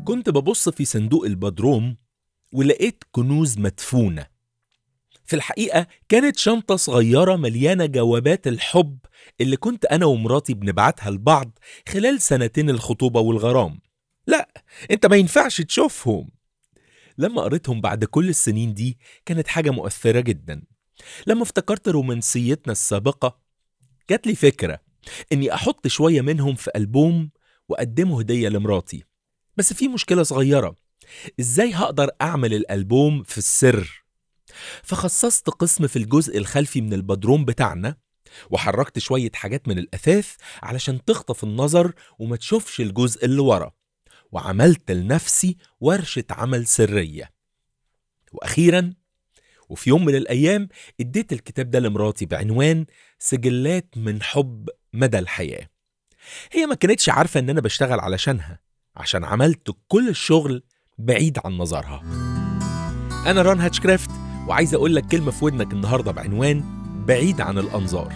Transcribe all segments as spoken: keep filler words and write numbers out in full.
كنت ببص في صندوق البدروم ولقيت كنوز مدفونة. في الحقيقة كانت شنطة صغيرة مليانة جوابات الحب اللي كنت أنا ومراتي بنبعتها لبعض خلال سنتين الخطوبة والغرام. لا، انت ما ينفعش تشوفهم. لما قريتهم بعد كل السنين دي كانت حاجة مؤثرة جدا. لما افتكرت رومانسيتنا السابقة جات لي فكرة اني احط شوية منهم في ألبوم وأقدمه هدية لمراتي. بس في مشكلة صغيرة، ازاي هقدر اعمل الألبوم في السر؟ فخصصت قسم في الجزء الخلفي من البدروم بتاعنا، وحركت شوية حاجات من الأثاث علشان تخطف النظر وما تشوفش الجزء اللي ورا، وعملت لنفسي ورشة عمل سرية. وأخيرا وفي يوم من الأيام اديت الكتاب ده لمراتي بعنوان سجلات من حب مدى الحياة. هي ما كانتش عارفة ان انا بشتغل علشانها، عشان عملت كل الشغل بعيد عن نظرها. انا ران هاتشكرافت، وعايز اقول لك كلمة في ودنك النهاردة بعنوان بعيد عن الأنظار.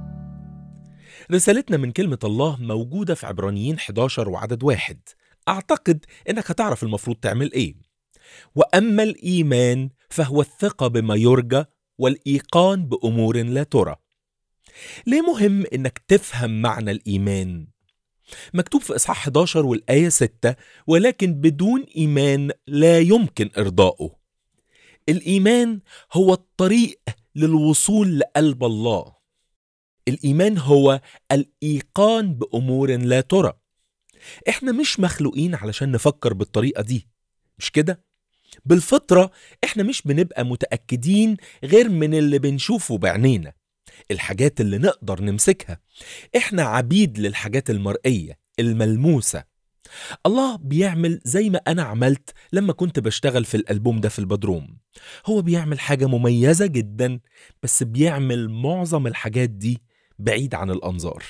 رسالتنا من كلمة الله موجودة في عبرانيين حداشر وعدد واحد. أعتقد إنك هتعرف المفروض تعمل إيه. وأما الإيمان فهو الثقة بما يرجى والإيقان بأمور لا ترى. ليه مهم إنك تفهم معنى الإيمان؟ مكتوب في إصحاح حداشر والآية ستة: ولكن بدون إيمان لا يمكن إرضائه. الإيمان هو الطريق للوصول لقلب الله. الإيمان هو الإيقان بأمور لا ترى. إحنا مش مخلوقين علشان نفكر بالطريقة دي، مش كده؟ بالفطرة إحنا مش بنبقى متأكدين غير من اللي بنشوفه بعينينا، الحاجات اللي نقدر نمسكها. إحنا عبيد للحاجات المرئية الملموسة. الله بيعمل زي ما أنا عملت لما كنت بشتغل في الألبوم ده في البدروم. هو بيعمل حاجة مميزة جدا، بس بيعمل معظم الحاجات دي بعيد عن الأنظار.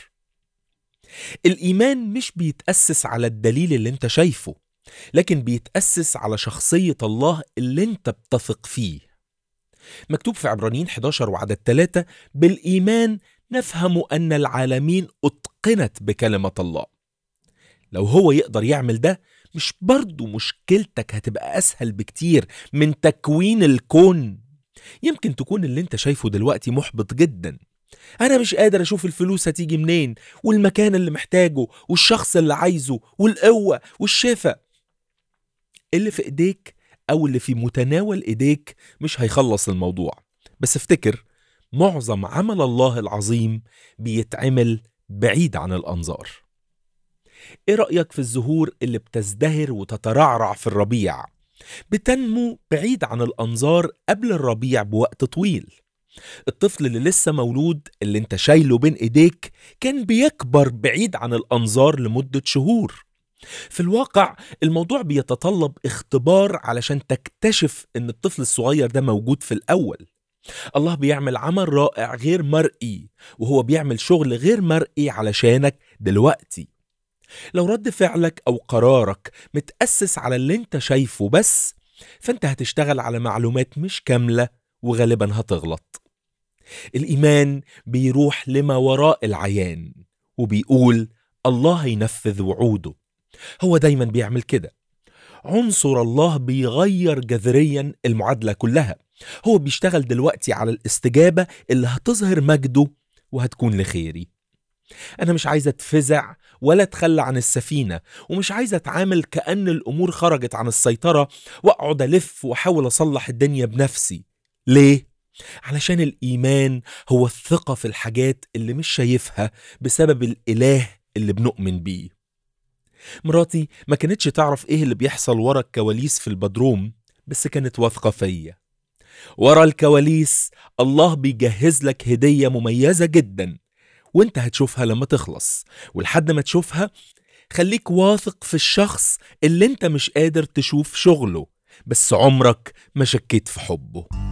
الإيمان مش بيتأسس على الدليل اللي انت شايفه، لكن بيتأسس على شخصية الله اللي انت بتثق فيه. مكتوب في عبرانيين حداشر وعدد ثلاثة: بالإيمان نفهم أن العالمين أتقنت بكلمة الله. لو هو يقدر يعمل ده، مش برضو مشكلتك هتبقى أسهل بكتير من تكوين الكون؟ يمكن تكون اللي انت شايفه دلوقتي محبط جدا. أنا مش قادر أشوف الفلوس هتيجي منين، والمكان اللي محتاجه، والشخص اللي عايزه، والقوة والشفاء. اللي في إيديك أو اللي في متناول إيديك مش هيخلص الموضوع. بس افتكر، معظم عمل الله العظيم بيتعمل بعيد عن الأنظار. إيه رأيك في الزهور اللي بتزدهر وتترعرع في الربيع؟ بتنمو بعيد عن الأنظار قبل الربيع بوقت طويل. الطفل اللي لسه مولود اللي انت شايله بين ايديك كان بيكبر بعيد عن الأنظار لمدة شهور. في الواقع الموضوع بيتطلب اختبار علشان تكتشف ان الطفل الصغير ده موجود في الأول. الله بيعمل عمل رائع غير مرئي، وهو بيعمل شغل غير مرئي علشانك دلوقتي. لو رد فعلك أو قرارك متأسس على اللي انت شايفه بس، فانت هتشتغل على معلومات مش كاملة وغالبا هتغلط. الإيمان بيروح لما وراء العيان وبيقول الله ينفذ وعوده. هو دايما بيعمل كده. عنصر الله بيغير جذريا المعادلة كلها. هو بيشتغل دلوقتي على الاستجابة اللي هتظهر مجده وهتكون لخيري. أنا مش عايزة اتفزع ولا اتخلى عن السفينة، ومش عايزة اتعامل كأن الأمور خرجت عن السيطرة وأقعد ألف وأحاول أصلح الدنيا بنفسي. ليه؟ علشان الإيمان هو الثقة في الحاجات اللي مش شايفها بسبب الإله اللي بنؤمن بيه. مراتي ما كانتش تعرف إيه اللي بيحصل ورا الكواليس في البدروم، بس كانت واثقة فيا. ورا الكواليس الله بيجهز لك هدية مميزة جدا، وانت هتشوفها لما تخلص. ولحد ما تشوفها خليك واثق في الشخص اللي انت مش قادر تشوف شغله، بس عمرك ما شكيت في حبه.